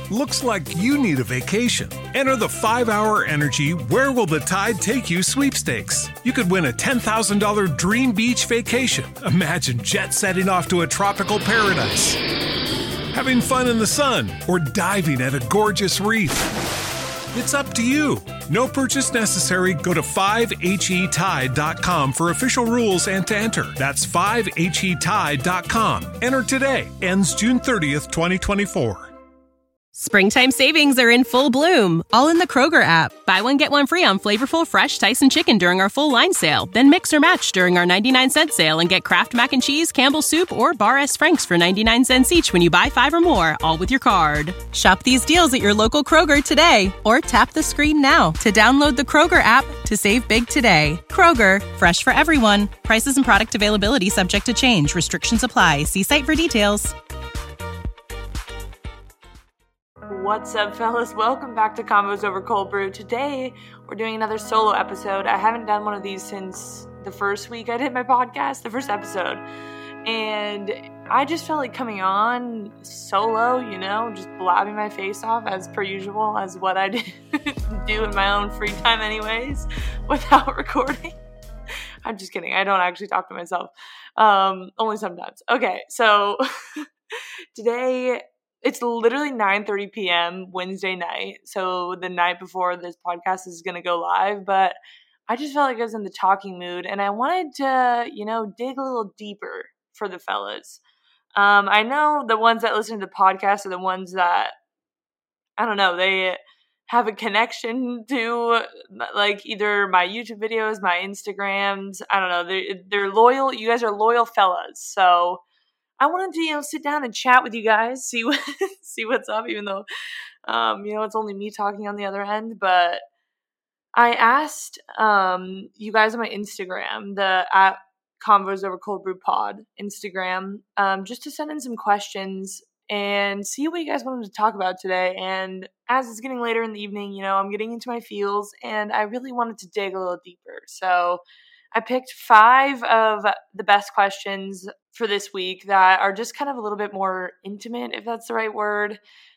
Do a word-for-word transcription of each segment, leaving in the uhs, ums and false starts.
Looks like you need a vacation. Enter the five hour Energy Where Will the Tide Take You sweepstakes. You could win a ten thousand dollars dream beach vacation. Imagine jet setting off to a tropical paradise, having fun in the sun, or diving at a gorgeous reef. It's up to you. No purchase necessary. Go to five H E tide dot com for official rules and to enter. That's five H E tide dot com. Enter today. Ends June thirtieth, twenty twenty-four. Springtime savings are in full bloom, all in the Kroger app. Buy one, get one free on flavorful fresh Tyson chicken during our full line sale. Then mix or match during our ninety-nine cent sale and get Kraft Mac and Cheese, Campbell's Soup, or Bar S. Frank's for ninety-nine cents each when you buy five or more, all with your card. Shop these deals at your local Kroger today, or tap the screen now to download the Kroger app to save big today. Kroger, fresh for everyone. Prices and product availability subject to change. Restrictions apply. See site for details. What's up, fellas? Welcome back to Combos Over Cold Brew. Today, we're doing another solo episode. I haven't done one of these since the first week I did my podcast, the first episode. And I just felt like coming on solo, you know, just blabbing my face off as per usual, as what I do in my own free time anyways, without recording. I'm just kidding. I don't actually talk to myself. Um, only sometimes. Okay, so today... It's literally nine thirty p.m. Wednesday night, so the night before this podcast is going to go live, but I just felt like I was in the talking mood, and I wanted to, you know, dig a little deeper for the fellas. Um, I know the ones that listen to the podcast are the ones that, I don't know, they have a connection to, like, either my YouTube videos, my Instagrams, I don't know, they're, they're loyal, you guys are loyal fellas, so... I wanted to, you know, sit down and chat with you guys, see what, see what's up, even though, um, you know, it's only me talking on the other end. But I asked um, you guys on my Instagram, the at Convos Over Cold Brew Pod Instagram, um, just to send in some questions and see what you guys wanted to talk about today. And as it's getting later in the evening, you know, I'm getting into my feels, and I really wanted to dig a little deeper. So I picked five of the best questions for this week that are just kind of a little bit more intimate, if that's the right word,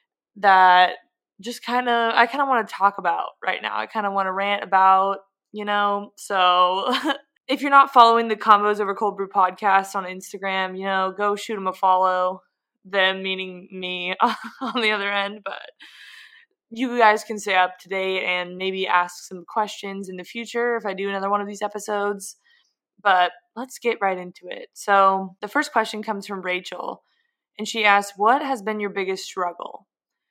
that just kind of, I kind of want to talk about right now. I kind of want to rant about, you know, so if you're not following the Combos Over Cold Brew podcast on Instagram, you know, go shoot them a follow, them meaning me on the other end, but you guys can stay up to date and maybe ask some questions in the future if I do another one of these episodes. But let's get right into it. So the first question comes from Rachel, and she asks, what has been your biggest struggle?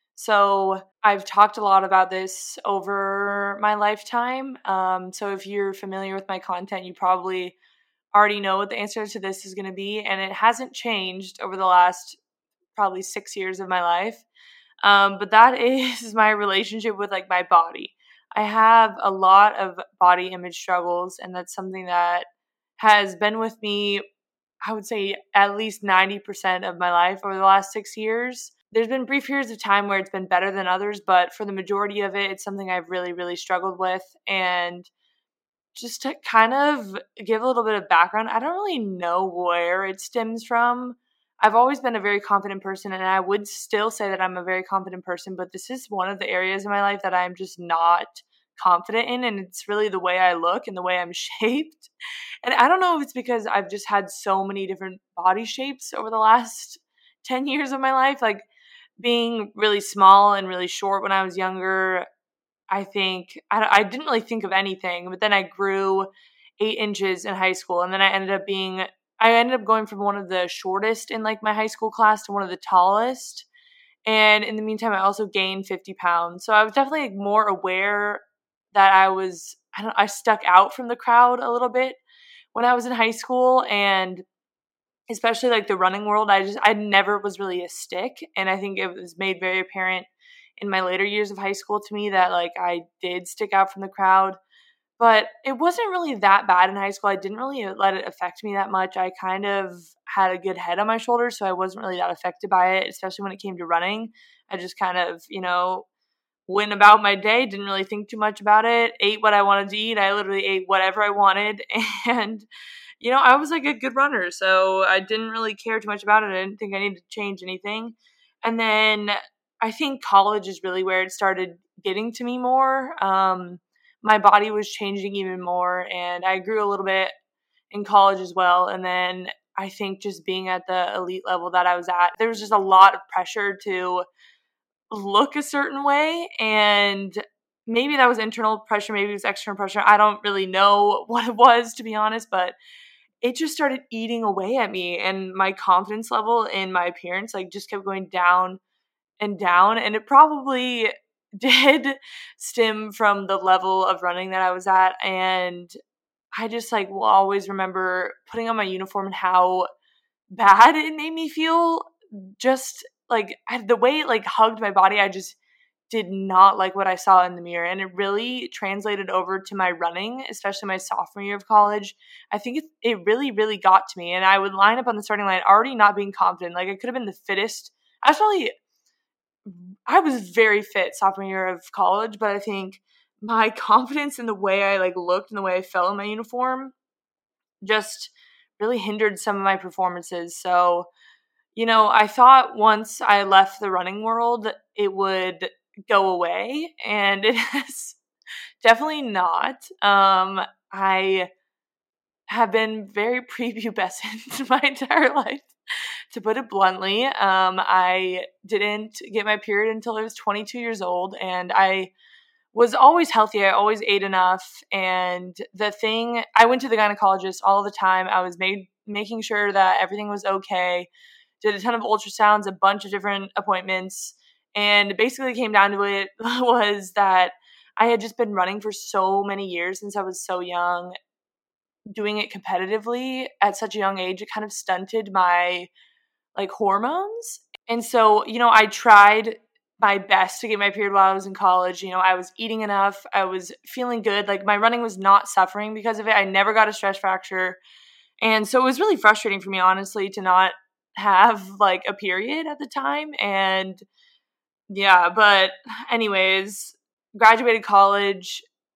So I've talked a lot about this over my lifetime. Um, so if you're familiar with my content, you probably already know what the answer to this is going to be. And it hasn't changed over the last probably six years of my life. Um, but that is my relationship with, like, my body. I have a lot of body image struggles, and that's something that has been with me, I would say, at least ninety percent of my life over the last six years. There's been brief periods of time where it's been better than others, but for the majority of it, it's something I've really, really struggled with. And just to kind of give a little bit of background, I don't really know where it stems from. I've always been a very confident person, and I would still say that I'm a very confident person, but this is one of the areas in my life that I'm just not confident in, and it's really the way I look and the way I'm shaped. And I don't know if it's because I've just had so many different body shapes over the last ten years of my life, like being really small and really short when I was younger. I think, I, I didn't really think of anything, but then I grew eight inches in high school, and then I ended up being I ended up going from one of the shortest in, like, my high school class to one of the tallest. And in the meantime, I also gained fifty pounds. So I was definitely, like, more aware that I was, I don't I stuck out from the crowd a little bit when I was in high school. And especially, like, the running world, I just, I never was really a stick. And I think it was made very apparent in my later years of high school to me that, like, I did stick out from the crowd. But it wasn't really that bad in high school. I didn't really let it affect me that much. I kind of had a good head on my shoulders, so I wasn't really that affected by it, especially when it came to running. I just kind of, you know, went about my day, didn't really think too much about it, ate what I wanted to eat. I literally ate whatever I wanted. And, you know, I was like a good runner, so I didn't really care too much about it. I didn't think I needed to change anything. And then I think college is really where it started getting to me more. Um, my body was changing even more, and I grew a little bit in college as well. And then I think just being at the elite level that I was at, there was just a lot of pressure to look a certain way. And maybe that was internal pressure, maybe it was external pressure. I don't really know what it was, to be honest, but it just started eating away at me, and my confidence level in my appearance like just kept going down and down. And it probably did stem from the level of running that I was at. And I just like will always remember putting on my uniform and how bad it made me feel. Just like I, the way it like hugged my body, I just did not like what I saw in the mirror. And it really translated over to my running, especially my sophomore year of college. I think it, it really, really got to me. And I would line up on the starting line already not being confident. Like I could have been the fittest. I was probably, I was very fit sophomore year of college, but I think my confidence in the way I like looked and the way I felt in my uniform just really hindered some of my performances. So, you know, I thought once I left the running world, it would go away, and it has definitely not. Um, I have been very prepubescent my entire life, to put it bluntly. Um, I didn't get my period until I was twenty-two years old, and I was always healthy. I always ate enough. And the thing, I went to the gynecologist all the time. I was made, making sure that everything was okay. Did a ton of ultrasounds, a bunch of different appointments. And basically came down to it was that I had just been running for so many years since I was so young, doing it competitively at such a young age. It kind of stunted my like hormones. And so, you know, I tried my best to get my period while I was in college. You know, I was eating enough. I was feeling good. Like my running was not suffering because of it. I never got a stress fracture. And so it was really frustrating for me, honestly, to not have like a period at the time. And yeah, but anyways, graduated college,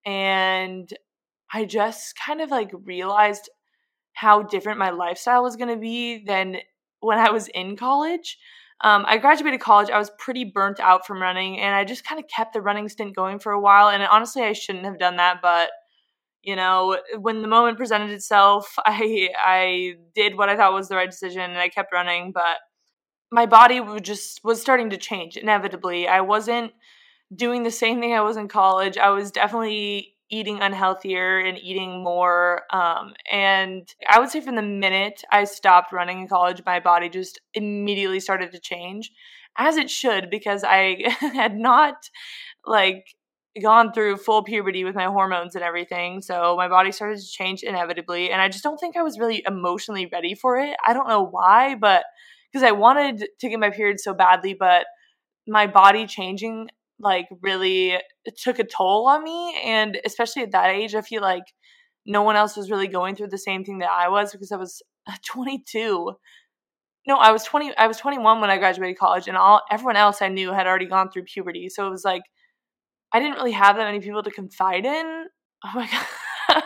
and I just kind of like realized how different my lifestyle was going to be than when I was in college. Um, I graduated college. I was pretty burnt out from running, and I just kind of kept the running stint going for a while. And honestly, I shouldn't have done that, but you know, when the moment presented itself, I I did what I thought was the right decision, and I kept running. But my body was just was starting to change inevitably. I wasn't doing the same thing I was in college. I was definitely eating unhealthier and eating more. Um, and I would say from the minute I stopped running in college, my body just immediately started to change, as it should, because I had not like gone through full puberty with my hormones and everything. So my body started to change inevitably. And I just don't think I was really emotionally ready for it. I don't know why, but because I wanted to get my period so badly, but my body changing like really took a toll on me. And especially at that age, I feel like no one else was really going through the same thing that I was, because I was twenty-two. No, I was twenty. I was twenty-one when I graduated college, and all everyone else I knew had already gone through puberty. So it was like I didn't really have that many people to confide in. Oh my god!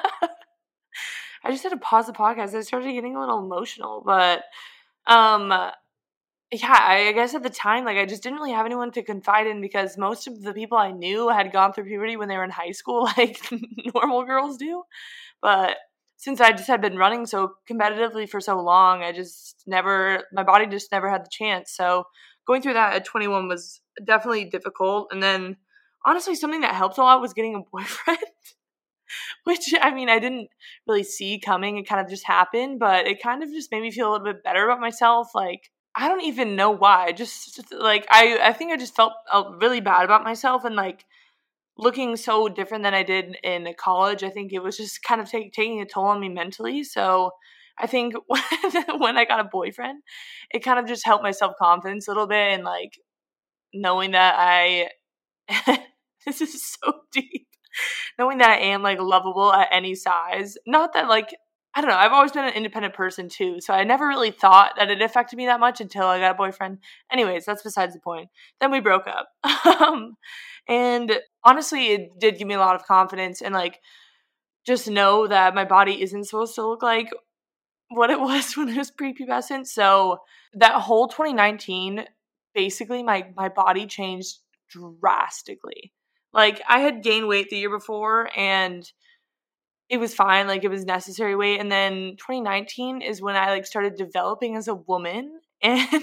I just had to pause the podcast. I started getting a little emotional, but um. Yeah, I guess at the time, like, I just didn't really have anyone to confide in, because most of the people I knew had gone through puberty when they were in high school, like normal girls do. But since I just had been running so competitively for so long, I just never, my body just never had the chance. So going through that at twenty-one was definitely difficult. And then honestly, something that helped a lot was getting a boyfriend, which, I mean, I didn't really see coming. It kind of just happened, but it kind of just made me feel a little bit better about myself. Like, I don't even know why. Just like I, I think I just felt really bad about myself, and like looking so different than I did in college. I think it was just kind of take, taking a toll on me mentally. So I think when I got a boyfriend, it kind of just helped my self-confidence a little bit, and like knowing that I this is so deep. Knowing that I am like lovable at any size. Not that like I don't know, I've always been an independent person too, so I never really thought that it affected me that much until I got a boyfriend. Anyways, that's besides the point. Then we broke up. um, and honestly, it did give me a lot of confidence, and like just know that my body isn't supposed to look like what it was when it was prepubescent. So that whole twenty nineteen basically my, my body changed drastically. Like, I had gained weight the year before, and it was fine. Like, it was necessary weight. And then twenty nineteen is when I, like, started developing as a woman, and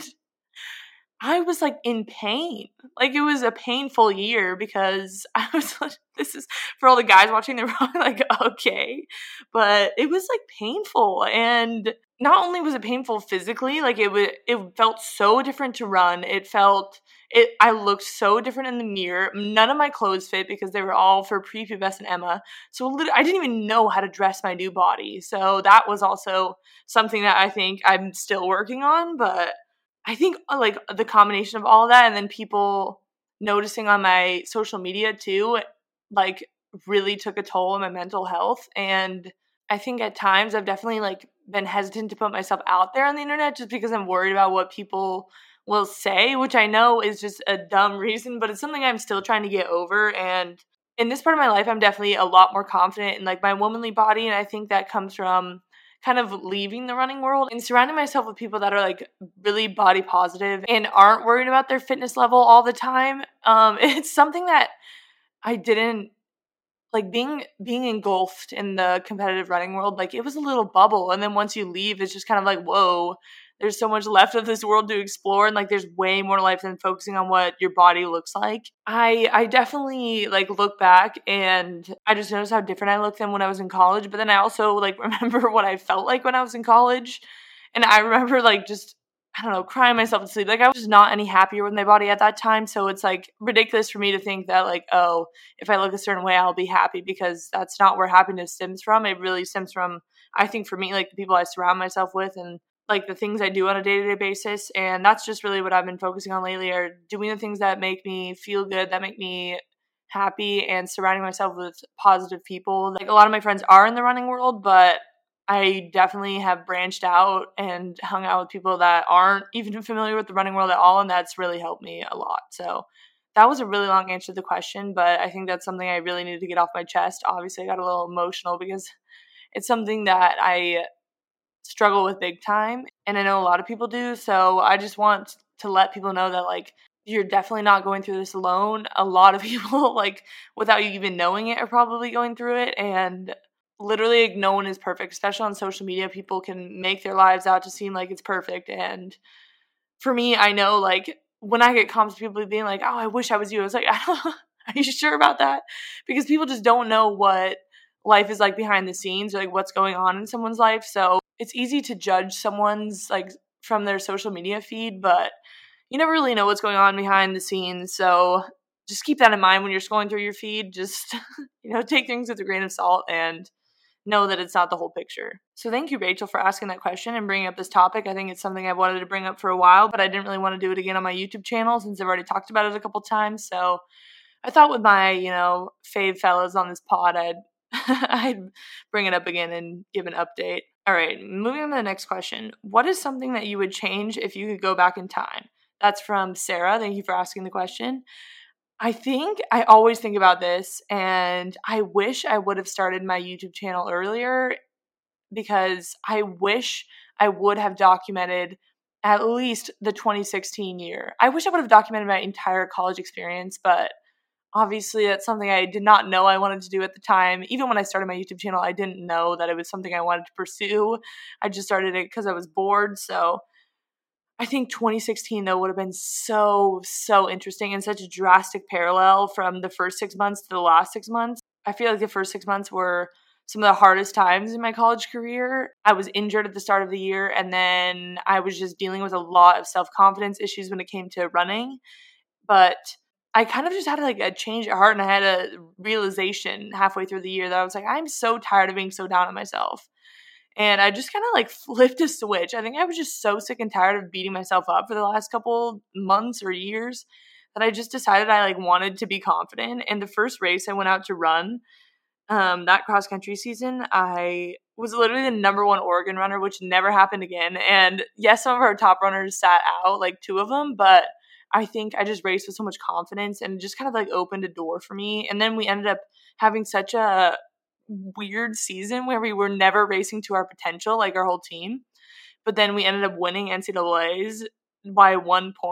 I was, like, in pain. Like, it was a painful year because I was like, this is, for all the guys watching, they're probably like, okay. But it was, like, painful. And not only was it painful physically, like, it was, it felt so different to run. It felt, it, I looked so different in the mirror. None of my clothes fit because they were all for prepubescent Emma. So I didn't even know how to dress my new body. So that was also something that I think I'm still working on, but I think, like, the combination of all of that and then people noticing on my social media too, like, really took a toll on my mental health. And I think at times I've definitely, like, been hesitant to put myself out there on the internet just because I'm worried about what people will say, which I know is just a dumb reason, but it's something I'm still trying to get over. And in this part of my life, I'm definitely a lot more confident in, like, my womanly body. And I think that comes from kind of leaving the running world and surrounding myself with people that are, like, really body positive and aren't worried about their fitness level all the time. Um, it's something that I didn't, like, being being engulfed in the competitive running world, like, it was a little bubble. And then once you leave, it's just kind of like, whoa, there's so much left of this world to explore. And, like, there's way more to life than focusing on what your body looks like. I I definitely, like, look back and I just noticed how different I looked than when I was in college. But then I also, like, remember what I felt like when I was in college. And I remember, like, just, I don't know, crying myself to sleep. Like, I was just not any happier with my body at that time. So it's, like, ridiculous for me to think that, like, oh, if I look a certain way, I'll be happy, because that's not where happiness stems from. It really stems from, I think for me, like, the people I surround myself with and, like, the things I do on a day-to-day basis. And that's just really what I've been focusing on lately, are doing the things that make me feel good, that make me happy, and surrounding myself with positive people. Like, a lot of my friends are in the running world, but I definitely have branched out and hung out with people that aren't even familiar with the running world at all, and that's really helped me a lot. So that was a really long answer to the question, but I think that's something I really needed to get off my chest. Obviously, I got a little emotional because it's something that I struggle with big time, and I know a lot of people do. So I just want to let people know that, like, you're definitely not going through this alone. A lot of people, like, without you even knowing it, are probably going through it. And literally, like, no one is perfect, especially on social media. People can make their lives out to seem like it's perfect. And for me, I know, like, when I get comments, people being like, oh, I wish I was you. I was like, I don't, are you sure about that? Because people just don't know what life is like behind the scenes, or, like, what's going on in someone's life. So it's easy to judge someone's, like, from their social media feed, but you never really know what's going on behind the scenes. So just keep that in mind when you're scrolling through your feed. Just, you know, take things with a grain of salt and know that it's not the whole picture. So thank you, Rachel, for asking that question and bringing up this topic. I think it's something I've wanted to bring up for a while, but I didn't really want to do it again on my YouTube channel since I've already talked about it a couple times. So I thought with my, you know, fave fellas on this pod, I'd I'd bring it up again and give an update. All right, moving on to the next question. What is something that you would change if you could go back in time? That's from Sarah. Thank you for asking the question. I think I always think about this, and I wish I would have started my YouTube channel earlier, because I wish I would have documented at least the twenty sixteen year. I wish I would have documented my entire college experience, but obviously that's something I did not know I wanted to do at the time. Even when I started my YouTube channel, I didn't know that it was something I wanted to pursue. I just started it because I was bored. So I think twenty sixteen, though, would have been so, so interesting, and such a drastic parallel from the first six months to the last six months. I feel like the first six months were some of the hardest times in my college career. I was injured at the start of the year, and then I was just dealing with a lot of self-confidence issues when it came to running. But I kind of just had like a change of heart, and I had a realization halfway through the year that I was like, I'm so tired of being so down on myself. And I just kind of like flipped a switch. I think I was just so sick and tired of beating myself up for the last couple months or years that I just decided I like wanted to be confident. And the first race I went out to run, um, that cross country season, I was literally the number one Oregon runner, which never happened again. And yes, some of our top runners sat out, like two of them, but I think I just raced with so much confidence, and it just kind of like opened a door for me. And then we ended up having such a weird season where we were never racing to our potential, like our whole team. But then we ended up winning N C double A's by one point.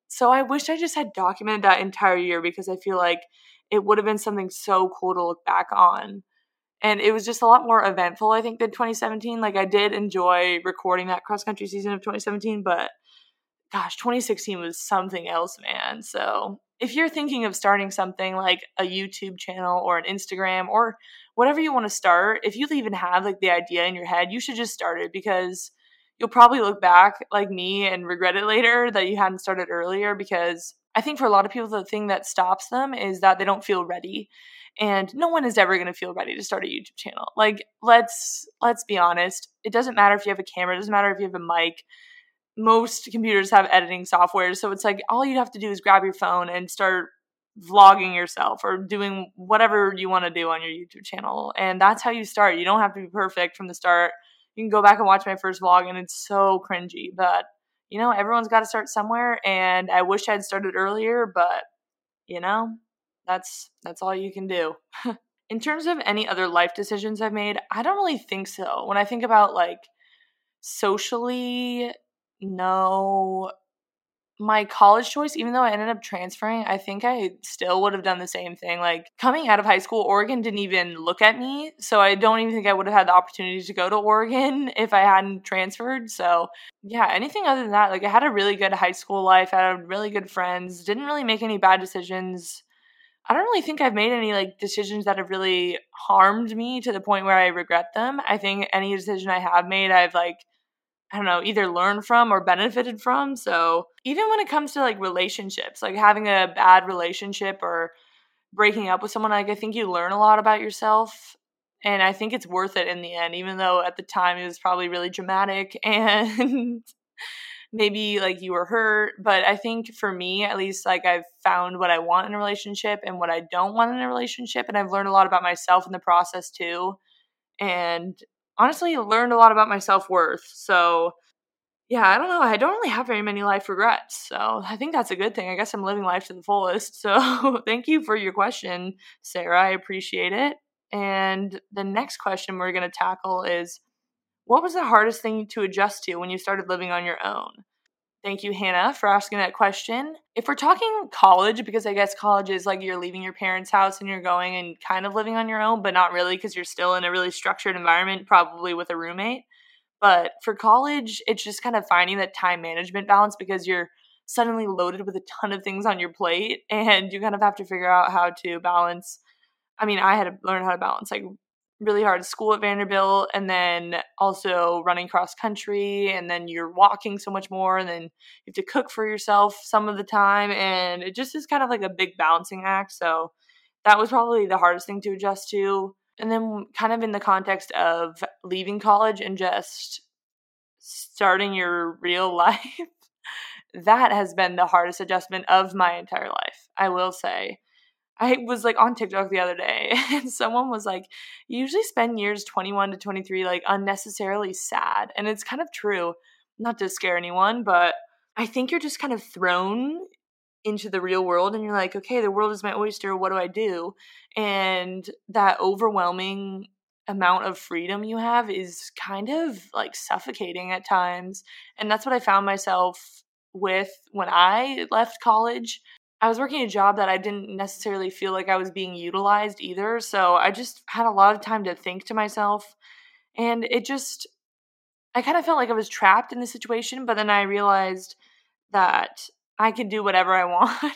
So I wish I just had documented that entire year because I feel like it would have been something so cool to look back on. And it was just a lot more eventful, I think, than twenty seventeen. Like, I did enjoy recording that cross-country season of twenty seventeen, but gosh, twenty sixteen was something else, man. So if you're thinking of starting something like a YouTube channel or an Instagram or whatever you want to start, if you even have like the idea in your head, you should just start it because you'll probably look back like me and regret it later that you hadn't started earlier. Because I think for a lot of people, the thing that stops them is that they don't feel ready. And no one is ever going to feel ready to start a YouTube channel. Like, let's let's be honest. It doesn't matter if you have a camera. It doesn't matter if you have a mic. Most computers have editing software. So it's like all you have to do is grab your phone and start vlogging yourself or doing whatever you want to do on your YouTube channel. And that's how you start. You don't have to be perfect from the start. You can go back and watch my first vlog and it's so cringy. But, you know, everyone's got to start somewhere. And I wish I'd started earlier, but, you know, that's that's all you can do. In terms of any other life decisions I've made, I don't really think so. When I think about like socially, no. My college choice, even though I ended up transferring, I think I still would have done the same thing. Like, coming out of high school, Oregon didn't even look at me. So I don't even think I would have had the opportunity to go to Oregon if I hadn't transferred. So yeah, anything other than that, like I had a really good high school life. I had really good friends. Didn't really make any bad decisions. I don't really think I've made any like decisions that have really harmed me to the point where I regret them. I think any decision I have made, I've like, I don't know, either learned from or benefited from. So even when it comes to like relationships, like having a bad relationship or breaking up with someone, like I think you learn a lot about yourself. And I think it's worth it in the end, even though at the time it was probably really dramatic and maybe like you were hurt. But I think for me, at least, like I've found what I want in a relationship and what I don't want in a relationship. And I've learned a lot about myself in the process too. And honestly, learned a lot about my self-worth. So yeah, I don't know. I don't really have very many life regrets. So I think that's a good thing. I guess I'm living life to the fullest. So thank you for your question, Sarah. I appreciate it. And the next question we're going to tackle is, what was the hardest thing to adjust to when you started living on your own? Thank you, Hannah, for asking that question. If we're talking college, because I guess college is like you're leaving your parents' house and you're going and kind of living on your own, but not really because you're still in a really structured environment, probably with a roommate. But for college, it's just kind of finding that time management balance because you're suddenly loaded with a ton of things on your plate and you kind of have to figure out how to balance. I mean, I had to learn how to balance like really hard school at Vanderbilt and then also running cross country, and then you're walking so much more, and then you have to cook for yourself some of the time, and it just is kind of like a big balancing act. So that was probably the hardest thing to adjust to. And then kind of in the context of leaving college and just starting your real life, that has been the hardest adjustment of my entire life, I will say. I was like on TikTok the other day and someone was like, you usually spend years twenty-one to twenty-three like unnecessarily sad. And it's kind of true, not to scare anyone, but I think you're just kind of thrown into the real world and you're like, okay, the world is my oyster. What do I do? And that overwhelming amount of freedom you have is kind of like suffocating at times. And that's what I found myself with when I left college. I was working a job that I didn't necessarily feel like I was being utilized either. So I just had a lot of time to think to myself. And it just, I kind of felt like I was trapped in the situation. But then I realized that I could do whatever I want.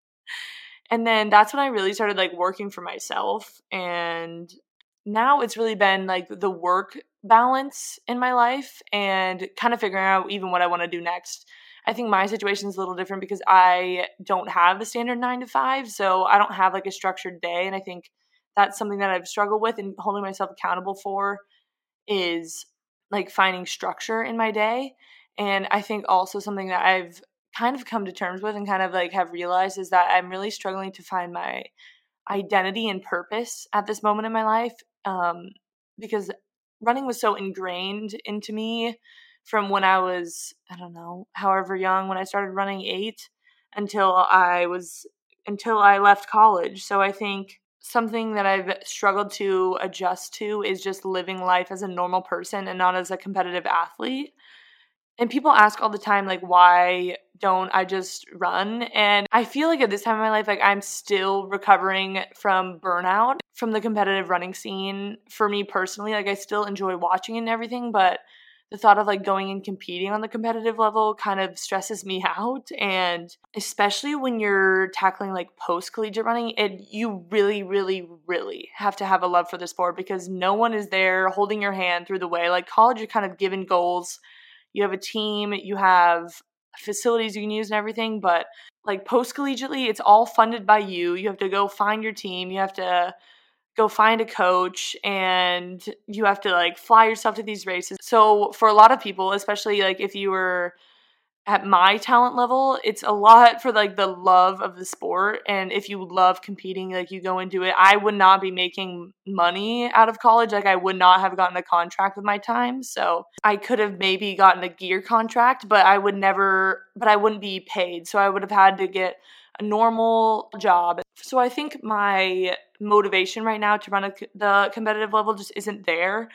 And then that's when I really started like working for myself. And now it's really been like the work balance in my life and kind of figuring out even what I want to do next. I think my situation is a little different because I don't have a standard nine to five, so I don't have like a structured day. And I think that's something that I've struggled with and holding myself accountable for is like finding structure in my day. And I think also something that I've kind of come to terms with and kind of like have realized is that I'm really struggling to find my identity and purpose at this moment in my life, um, because running was so ingrained into me from when I was, I don't know, however young, when I started running eight until I was, until I left college. So I think something that I've struggled to adjust to is just living life as a normal person and not as a competitive athlete. And people ask all the time, like, why don't. I just run. And I feel like at this time in my life, like I'm still recovering from burnout from the competitive running scene. For me personally, like I still enjoy watching it and everything, but the thought of like going and competing on the competitive level kind of stresses me out. And especially when you're tackling like post-collegiate running, it you really, really, really have to have a love for the sport because no one is there holding your hand through the way. Like college, you're kind of given goals. You have a team, you have facilities you can use and everything, but like post-collegiately, it's all funded by you. You have to go find your team. You have to go find a coach, and you have to like fly yourself to these races. So for a lot of people, especially like if you were at my talent level, it's a lot for like the love of the sport. And if you love competing, like you go into it. I would not be making money out of college. Like I would not have gotten a contract with my time. So I could have maybe gotten a gear contract, but I would never, but I wouldn't be paid. So I would have had to get a normal job. So I think my motivation right now to run a, the competitive level just isn't there.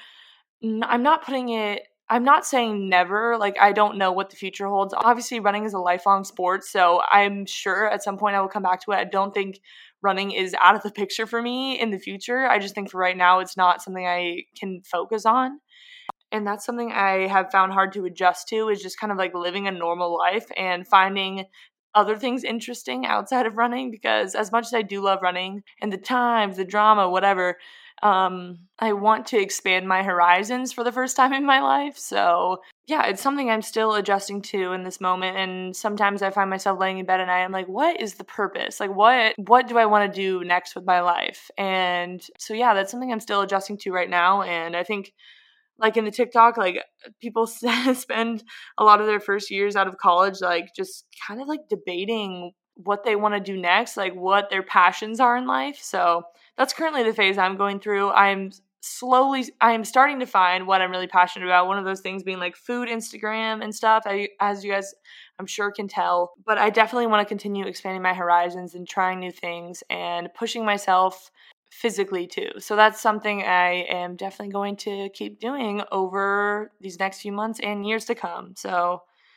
I'm not putting it, I'm not saying never, like I don't know what the future holds. Obviously running is a lifelong sport, so I'm sure at some point I will come back to it. I don't think running is out of the picture for me in the future. I just think for right now it's not something I can focus on. And that's something I have found hard to adjust to, is just kind of like living a normal life and finding other things interesting outside of running, because as much as I do love running and the times, the drama, whatever, um, I want to expand my horizons for the first time in my life. So yeah, it's something I'm still adjusting to in this moment. And sometimes I find myself laying in bed at night. I'm like, what is the purpose? Like what, what do I want to do next with my life? And so yeah, that's something I'm still adjusting to right now. And I think like in the TikTok, like people spend a lot of their first years out of college, like just kind of like debating what they want to do next, like what their passions are in life. So that's currently the phase I'm going through. I'm slowly, I'm starting to find what I'm really passionate about. One of those things being like food, Instagram and stuff, I, as you guys, I'm sure can tell. But I definitely want to continue expanding my horizons and trying new things and pushing myself physically too. So that's something I am definitely going to keep doing over these next few months and years to come. So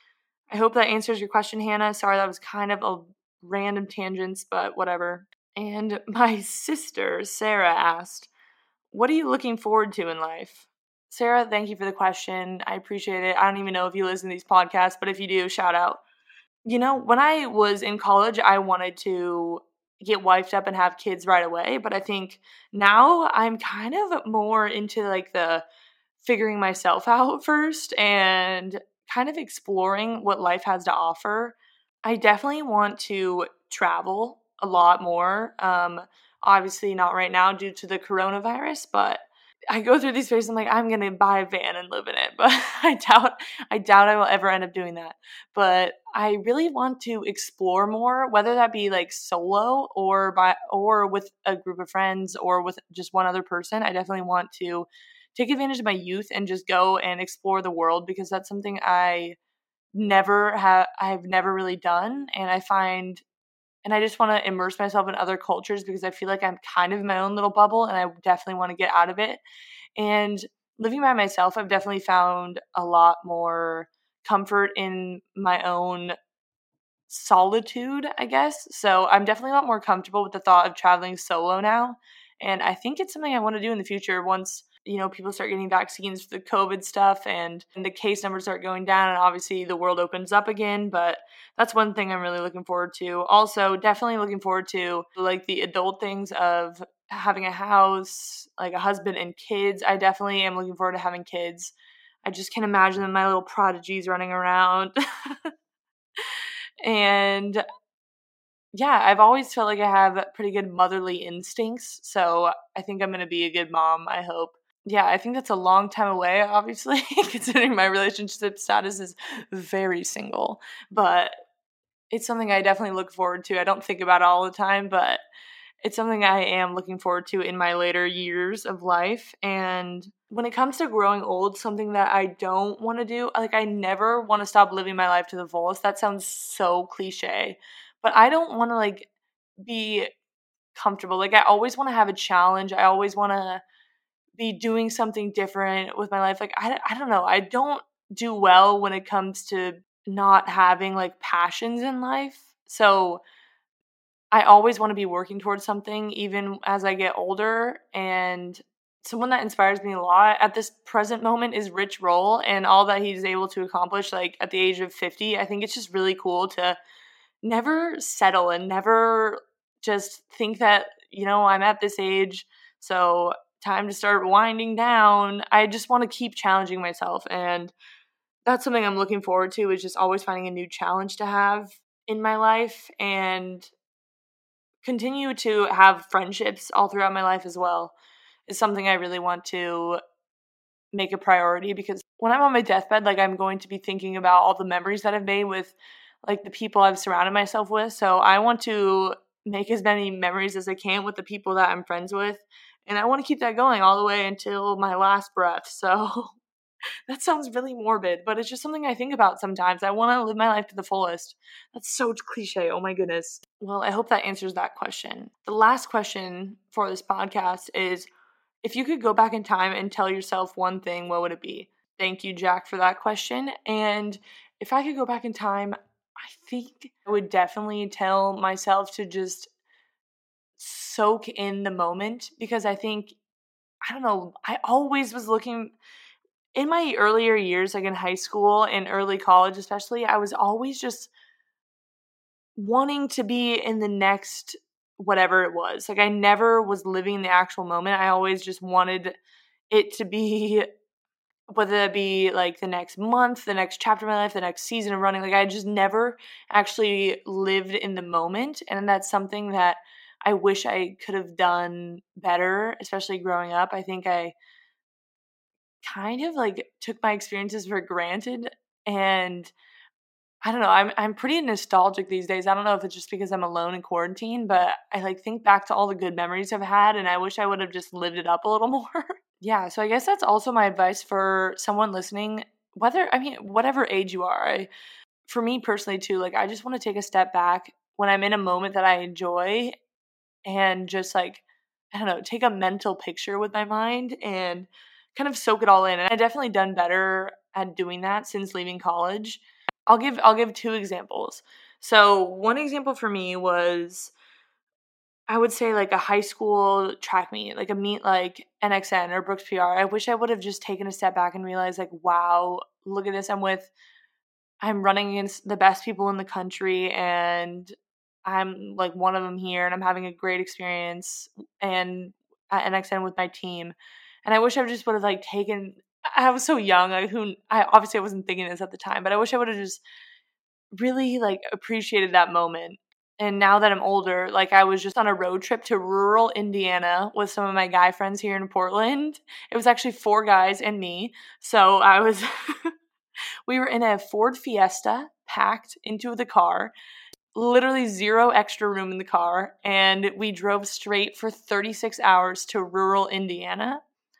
I hope that answers your question, Hannah. Sorry, that was kind of a random tangents, but whatever. And my sister, Sarah, asked, what are you looking forward to in life? Sarah, thank you for the question. I appreciate it. I don't even know if you listen to these podcasts, but if you do, shout out. You know, when I was in college, I wanted to get wifed up and have kids right away. But I think now I'm kind of more into like the figuring myself out first and kind of exploring what life has to offer. I definitely want to travel a lot more. Um, obviously not right now due to the coronavirus, but I go through these phases. I'm like, I'm going to buy a van and live in it, but I doubt, I doubt I will ever end up doing that. But I really want to explore more, whether that be like solo or by, or with a group of friends or with just one other person. I definitely want to take advantage of my youth and just go and explore the world, because that's something I never have, I've never really done. And I find, and I just want to immerse myself in other cultures, because I feel like I'm kind of in my own little bubble and I definitely want to get out of it. And living by myself, I've definitely found a lot more comfort in my own solitude, I guess. So I'm definitely a lot more comfortable with the thought of traveling solo now. And I think it's something I want to do in the future once, you know, people start getting vaccines for the COVID stuff and, and the case numbers start going down, and obviously the world opens up again. But that's one thing I'm really looking forward to. Also, definitely looking forward to like the adult things of having a house, like a husband and kids. I definitely am looking forward to having kids. I just can't imagine them, my little prodigies running around. And yeah, I've always felt like I have pretty good motherly instincts. So I think I'm going to be a good mom, I hope. Yeah, I think that's a long time away, obviously, considering my relationship status is very single. But it's something I definitely look forward to. I don't think about it all the time, but it's something I am looking forward to in my later years of life. And when it comes to growing old, something that I don't want to do, like I never want to stop living my life to the fullest. That sounds so cliche, but I don't want to like be comfortable. Like I always want to have a challenge. I always want to be doing something different with my life. Like, I, I don't know. I don't do well when it comes to not having like passions in life. So I always want to be working towards something even as I get older. And someone that inspires me a lot at this present moment is Rich Roll and all that he's able to accomplish like at the age of fifty. I think it's just really cool to never settle and never just think that, you know, I'm at this age, so time to start winding down. I just want to keep challenging myself, and that's something I'm looking forward to, is just always finding a new challenge to have in my life and continue to have friendships all throughout my life as well is something I really want to make a priority, because when I'm on my deathbed, like I'm going to be thinking about all the memories that I've made with like the people I've surrounded myself with. So I want to make as many memories as I can with the people that I'm friends with. And I want to keep that going all the way until my last breath. So that sounds really morbid, but it's just something I think about sometimes. I want to live my life to the fullest. That's so cliche. Oh my goodness. Well, I hope that answers that question. The last question for this podcast is, if you could go back in time and tell yourself one thing, what would it be? Thank you, Jack, for that question. And if I could go back in time, I think I would definitely tell myself to just soak in the moment, because I think, I don't know, I always was looking in my earlier years, like in high school and early college especially, I was always just wanting to be in the next whatever it was. Like I never was living the actual moment. I always just wanted it to be, whether that be like the next month, the next chapter of my life, the next season of running. Like I just never actually lived in the moment. And that's something that I wish I could have done better, especially growing up. I think I kind of like took my experiences for granted, and I don't know, I'm I'm pretty nostalgic these days. I don't know if it's just because I'm alone in quarantine, but I like think back to all the good memories I've had, and I wish I would have just lived it up a little more. Yeah, so I guess that's also my advice for someone listening, whether, I mean, whatever age you are. I, for me personally too, like I just want to take a step back when I'm in a moment that I enjoy and just like, I don't know, take a mental picture with my mind and kind of soak it all in. And I've definitely done better at doing that since leaving college. I'll give I'll give two examples. So one example for me was, I would say like a high school track meet, like a meet like N X N or Brooks P R. I wish I would have just taken a step back and realized like, wow, look at this. I'm with, I'm running against the best people in the country, and I'm like one of them here, and I'm having a great experience and at N X N with my team. And I wish I just would have like taken, I was so young, like who, I obviously I wasn't thinking this at the time, but I wish I would have just really like appreciated that moment. And now that I'm older, like I was just on a road trip to rural Indiana with some of my guy friends here in Portland. It was actually four guys and me. So I was, we were in a Ford Fiesta packed into the car, literally zero extra room in the car. And we drove straight for thirty-six hours to rural Indiana.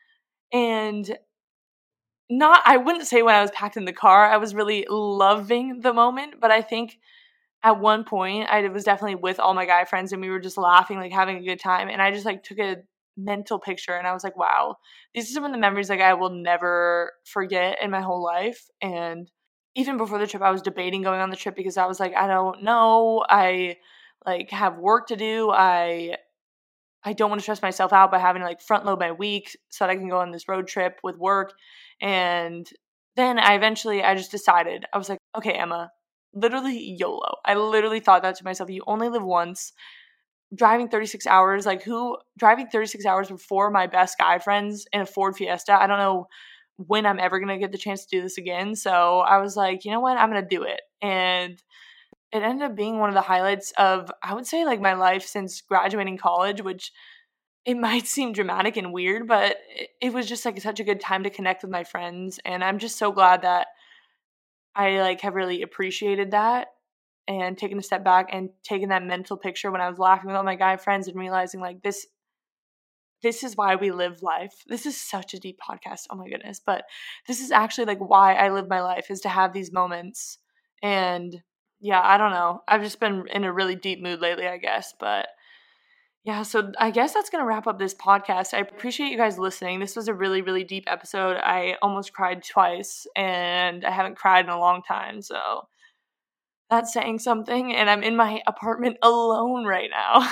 And not, I wouldn't say when I was packed in the car, I was really loving the moment, but I think at one point I was definitely with all my guy friends and we were just laughing, like having a good time. And I just like took a mental picture and I was like, wow, these are some of the memories like I will never forget in my whole life. And even before the trip, I was debating going on the trip because I was like, I don't know. I like have work to do. I I don't want to stress myself out by having to like front load my week so that I can go on this road trip with work. And then I eventually, I just decided, I was like, okay, Emma, literally YOLO. I literally thought that to myself. You only live once. Driving thirty-six hours, like who, driving thirty-six hours before my best guy friends in a Ford Fiesta. I don't know when I'm ever going to get the chance to do this again. So I was like, you know what? I'm going to do it. And it ended up being one of the highlights of, I would say, like my life since graduating college, which it might seem dramatic and weird, but it, it was just like such a good time to connect with my friends. And I'm just so glad that I like have really appreciated that and taken a step back and taken that mental picture when I was laughing with all my guy friends and realizing like this, this is why we live life. This is such a deep podcast. Oh my goodness. But this is actually like why I live my life, is to have these moments. And yeah, I don't know. I've just been in a really deep mood lately, I guess. But yeah, so I guess that's going to wrap up this podcast. I appreciate you guys listening. This was a really, really deep episode. I almost cried twice, and I haven't cried in a long time. So That's saying something, and I'm in my apartment alone right now.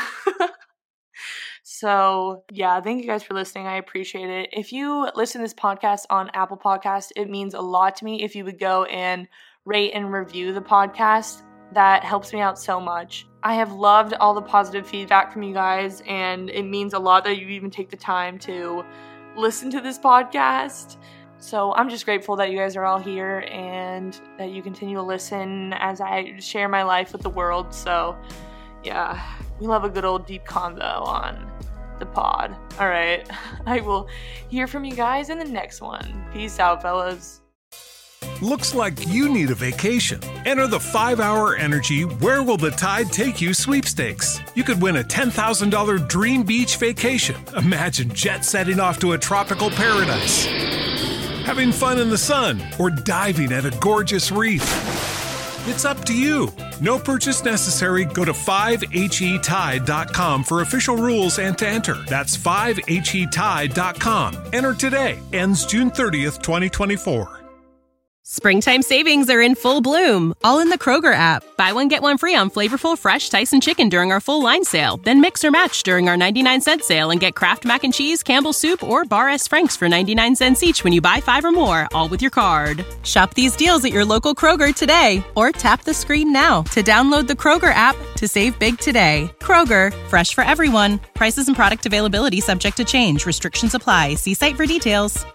So, yeah, thank you guys for listening. I appreciate it. If you listen to this podcast on Apple Podcasts, it means a lot to me if you would go and rate and review the podcast. That helps me out so much. I have loved all the positive feedback from you guys, and it means a lot that you even take the time to listen to this podcast. So I'm just grateful that you guys are all here and that you continue to listen as I share my life with the world. So, yeah, we love a good old deep convo on the pod. All right, I will hear from you guys in the next one. Peace out, fellas. Looks like you need a vacation. Enter the five hour Energy Where Will the Tide Take You sweepstakes. You could win a ten thousand dollars dream beach vacation. Imagine jet setting off to a tropical paradise, having fun in the sun, or diving at a gorgeous reef. It's up to you. No purchase necessary. Go to five H E tide dot com for official rules and to enter. That's five H E tide dot com. Enter today. Ends June thirtieth, twenty twenty-four. Springtime savings are in full bloom, all in the Kroger app. Buy one, get one free on flavorful, fresh Tyson chicken during our full line sale. Then mix or match during our ninety-nine cent sale and get Kraft Mac and Cheese, Campbell's Soup, or Bar S. Frank's for ninety-nine cents each when you buy five or more, all with your card. Shop these deals at your local Kroger today, or tap the screen now to download the Kroger app to save big today. Kroger, fresh for everyone. Prices and product availability subject to change. Restrictions apply. See site for details.